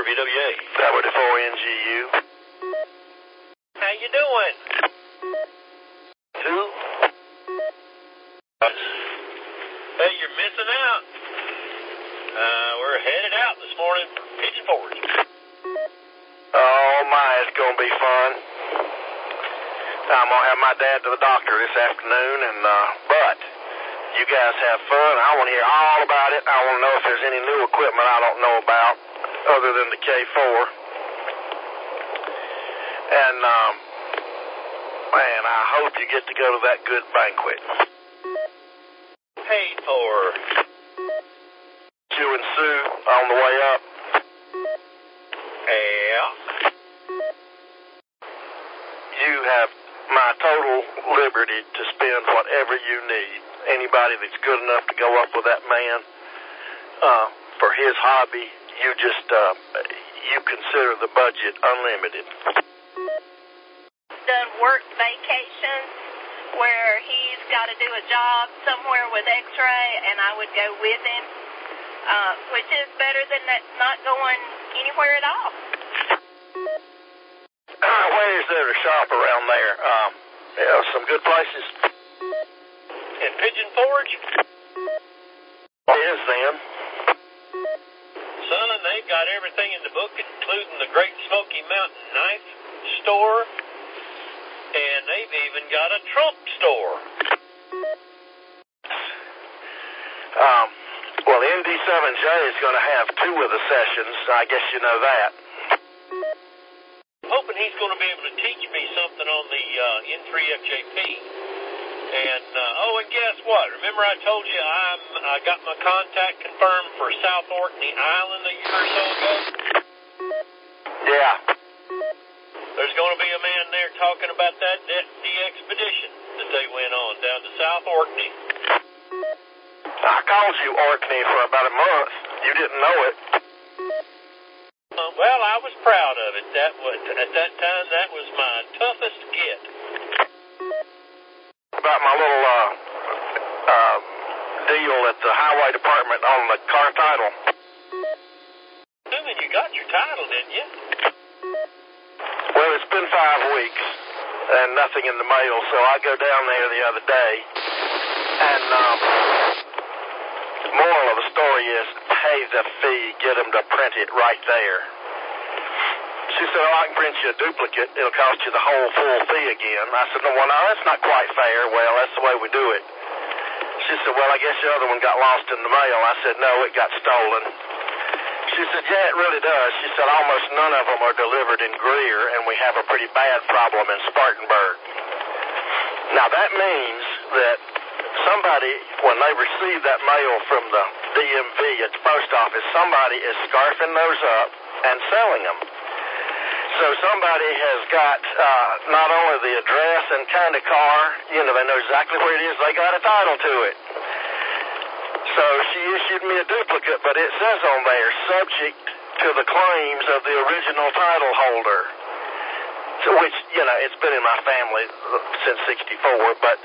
VWA. Tower 4NGU. How you doing? Who? Hey, you're missing out. We're headed out this morning for Pigeon Forge. Oh my, it's gonna be fun. I'm gonna have my dad to the doctor this afternoon, and but you guys have fun. I want to hear all about it. I want to know if there's any new equipment I don't know about other than the K4. And man, I hope you get to go to that good banquet. Paid for. You and Sue on the way up. Yeah. You have my total liberty to spend whatever you need. Anybody that's good enough to go up with that man for his hobby, you just you consider the budget unlimited. Done work vacations where he's got to do a job somewhere with X-ray, and I would go with him, which is better than not going anywhere at all. Where is there a shop around there? Some good places. In Pigeon Forge? What is then? Son, they've got everything in the book, including the Great Smoky Mountain Knife Store, and they've even got a Trump store. Well, the ND7J is going to have 2 of the sessions. I guess you know that. Hoping he's going to be able to teach me something on the N3FJP. And, and guess what? Remember I told you I got my contact confirmed for South Orkney Island a year or so ago? Yeah. There's going to be a man there talking about that the expedition that they went on down to South Orkney. I called you Orkney for about a month. You didn't know it. Well, I was proud of it. At that time, that was my toughest get. About my little deal at the highway department on the car title. Assuming you got your title, didn't you? Well, it's been 5 weeks and nothing in the mail, so I go down there the other day, and moral of the story is pay the fee, get them to print it right there. She said, I can print you a duplicate. It'll cost you the whole full fee again. I said, no, that's not quite fair. Well, that's the way we do it. She said, well, I guess the other one got lost in the mail. I said, no, it got stolen. She said, yeah, it really does. She said, almost none of them are delivered in Greer, and we have a pretty bad problem in Spartanburg. Now, that means that somebody, when they receive that mail from the DMV at the post office, somebody is scarfing those up and selling them. So somebody has got not only the address and kind of car, they know exactly where it is, they got a title to it. So she issued me a duplicate, but it says on there, subject to the claims of the original title holder. So which, it's been in my family since '64, but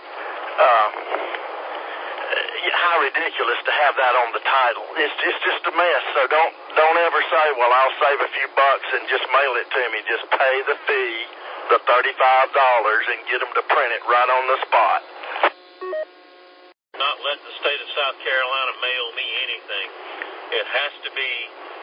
how ridiculous to have that on the title. It's just a mess. So don't ever say, well, I'll save a few bucks and just mail it to me. Just pay the fee, the $35, and get them to print it right on the spot. Not letting the state of South Carolina mail me anything. It has to be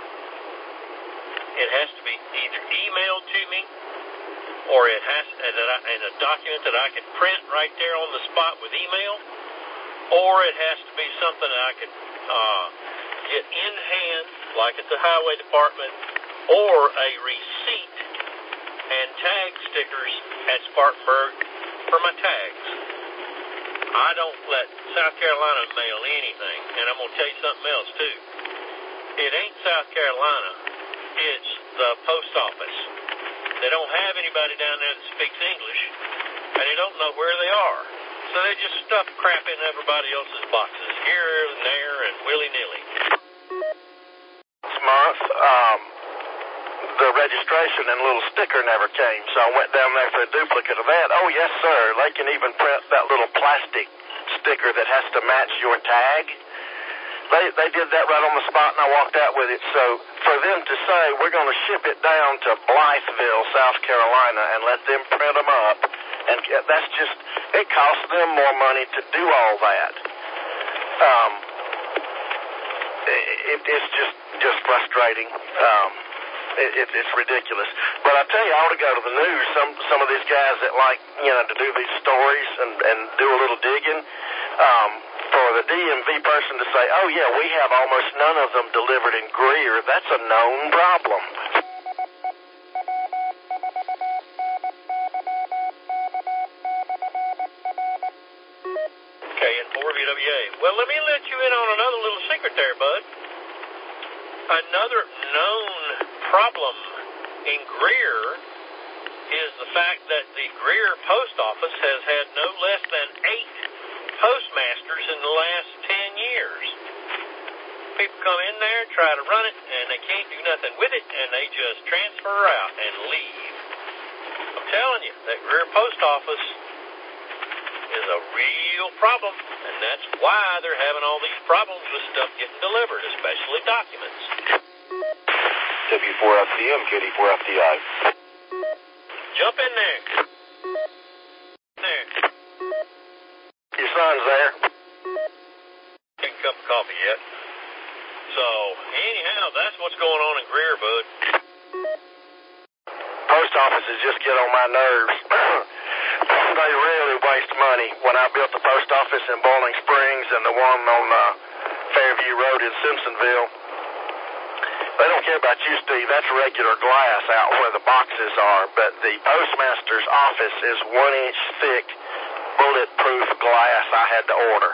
either emailed to me, or it has in a document that I can print right there on the spot with email, or it has to be something that I could get in hand, like at the highway department, or a receipt and tag stickers at Spartanburg for my tags. I don't let South Carolina mail anything, and I'm going to tell you something else, too. It ain't South Carolina. It's the post office. They don't have anybody down there that speaks English, and they don't know where they are. So they just stuff crap in everybody else's boxes, here and there and willy-nilly. This month, the registration and little sticker never came, so I went down there for a duplicate of that. Oh, yes, sir. They can even print that little plastic sticker that has to match your tag. They did that right on the spot, and I walked out with it. So for them to say we're going to ship it down to Blytheville, South Carolina, and let them print them up, and that's just, it costs them more money to do all that. It's just frustrating. It's ridiculous. But I tell you, I ought to go to the news. Some of these guys that like, to do these stories and do a little digging, for the DMV person to say, oh yeah, we have almost none of them delivered in Greer, that's a known problem. KN4VWA. Well, let me let you in on another little secret there, bud. Another known problem in Greer is the fact that the Greer post office has had no less than 8 postmasters in the last 10 years. People come in there, try to run it, and they can't do nothing with it, and they just transfer out and leave. I'm telling you, that Greer post office is a real problem, and that's why they're having all these problems with stuff getting delivered, especially documents. W4FDM, KD4FDI. Jump in there. There. Your son's there? Take a cup of coffee yet. So, anyhow, that's what's going on in Greer, bud. Post offices just get on my nerves. They really waste money. When I built the post office in Bowling Springs and the one on Fairview Road in Simpsonville, they don't care about you, Steve. That's regular glass out where the boxes are. But the postmaster's office is 1-inch thick, bulletproof glass I had to order.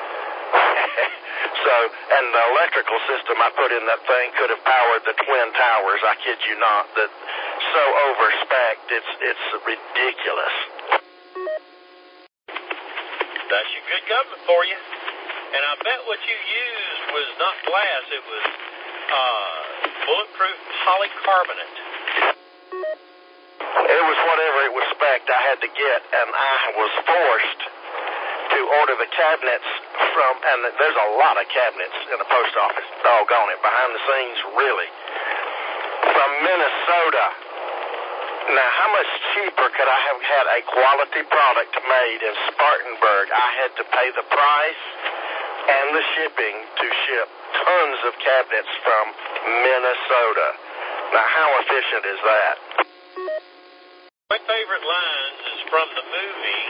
So, and the electrical system I put in that thing could have powered the Twin Towers. I kid you not. That so over-spec'd, it's ridiculous. That's your good government for you. And I bet what you used was not glass. It was bulletproof polycarbonate. It was whatever it was spec'd I had to get, and I was forced to order the cabinets from, and there's a lot of cabinets in the post office, doggone it, behind the scenes, really, from Minnesota. Now, how much cheaper could I have had a quality product made in Spartanburg? I had to pay the price and the shipping to ship tons of cabinets from Minnesota. Now, how efficient is that? My favorite lines is from the movie,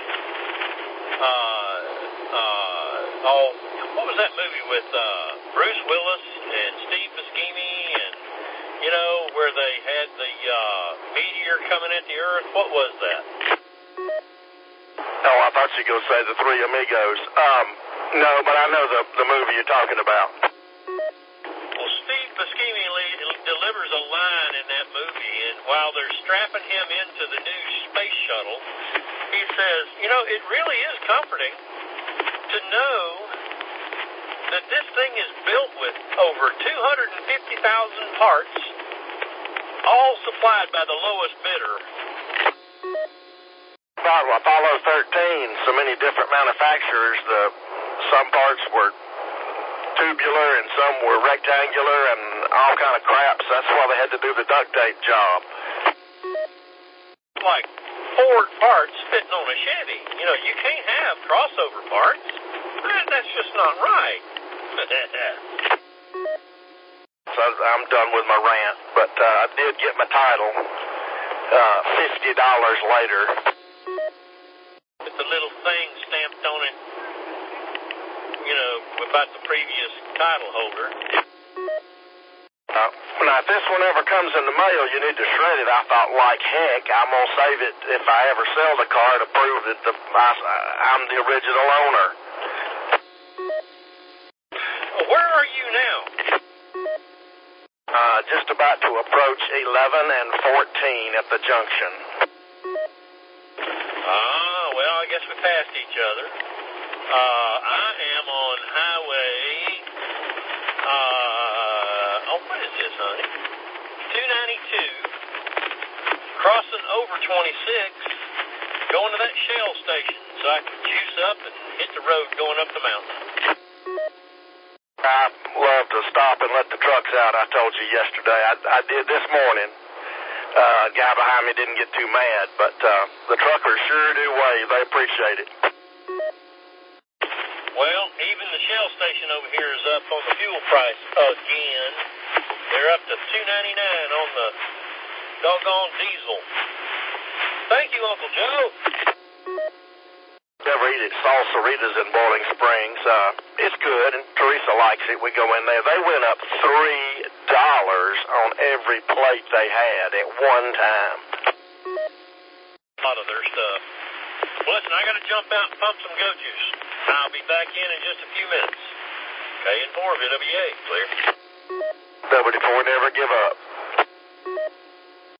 what was that movie with Bruce Willis and Steve Buscemi and, where they had the meteor coming at the Earth? What was that? Oh, I thought you were going to say The Three Amigos. No, but I know the movie you're talking about. Well, Steve Buscemi delivers a line in that movie, and while they're strapping him into the new space shuttle, he says, it really is comforting to know that this thing is built with over 250,000 parts, all supplied by the lowest bidder. About Apollo 13, so many different manufacturers, some parts were tubular and some were rectangular and all kind of crap, so that's why they had to do the duct tape job. Like Ford parts fitting on a Chevy. You can't have crossover parts. That's just not right. So I'm done with my rant, but I did get my title $50 later. With the little thing stamped on it, about the previous title holder. Now, if this one ever comes in the mail, you need to shred it. I thought, like heck, I'm going to save it if I ever sell the car to prove that I'm the original owner. Where are you now? Just about to approach 11 and 14 at the junction. Well, I guess we passed each other. I am on highway, what is this, honey? 292, crossing over 26, going to that Shell station so I can juice up and hit the road going up the mountain. I love to stop and let the trucks out. I told you yesterday. I did this morning. Guy behind me didn't get too mad, but the truckers sure do wave. They appreciate it. Well, even the Shell station over here is up on the fuel price again. They're up to $2.99 on the doggone diesel. Thank you, Uncle Joe. Never eat it. Salsaritas in Boiling Springs. It's good, and Teresa likes it. We go in there. They went up $3 on every plate they had at one time. A lot of their stuff. Well, listen, I got to jump out and pump some goat juice. I'll be back in just a few minutes. K and 4, VWA, clear. W4 never give up.